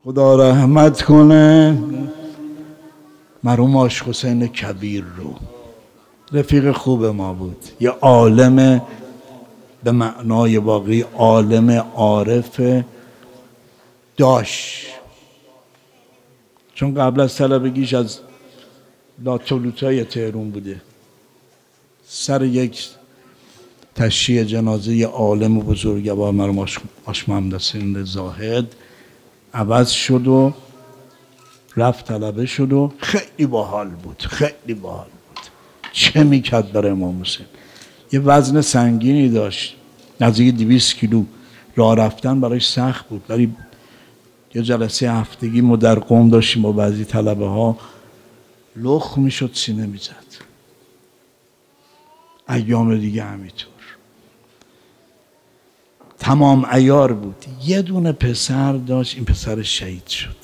خدا رحمت کنه مرحوم عاشق حسین کبیر رو. رفیق خوب ما بود، یه عالم به معنای واقعی، عالم عارف داشت. چون قبل از طلبگیش از لاتولوتای تهران بوده، سر یک تشییع جنازه یه عالم بزرگوار مرحوم عاشق محمد حسین زاهد عوض شد و رفت طلبه شد و خیلی باحال بود، خیلی باحال بود. چه میکرد برای امام حسین؟ یه وزن سنگینی داشت، نزدیک 200 کیلو. راه رفتن برایش سخت بود، ولی یه جلسه هفتگی ما در قم داشتیم با بعضی طلبه ها، لخ میشد سینه میزد. ایام دیگه همینطور تمام عیار بود. یه دونه پسر داشت، این پسر شهید شد.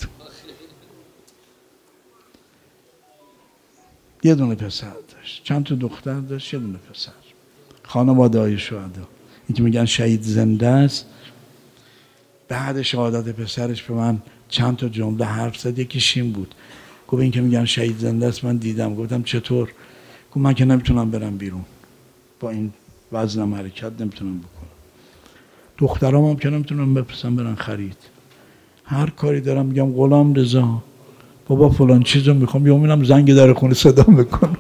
یه دونه پسر داشت، چند تا دختر داشت، یه دونه پسر. خانواده های شهدا، این که میگن شهید زنده است. بعد شهادت پسرش به من چند تا جمله حرف زد. یکیش این بود، گفت این که میگن شهید زنده است من دیدم. گفتم چطور؟ گفت من که نمیتونم برم بیرون، با این وزنم حرکت نمیتونم بکنم. دخترام هم که نمیتونم بپرسم برن خرید. هر کاری دارم میگم غلام رضا بابا فلان چیزو میخوام، یا میرم زنگ در خونه صدا میکنم.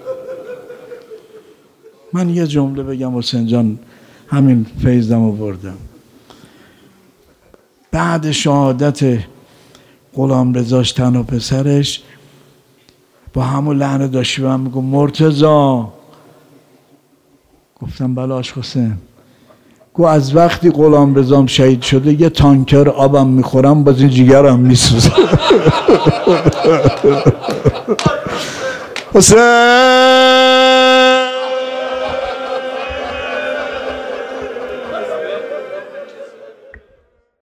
من یه جمله بگم حسین جان، همین فیضم آوردم. بعد شهادت غلام رضاش تنها پسرش با همون لحن داشتی به من میگم مرتضی. گفتم بله عاشق حسین. گو از وقتی غلام رضام شهید شده یه تانکر آبم میخورم باز این جیگرم میسوزه. حسین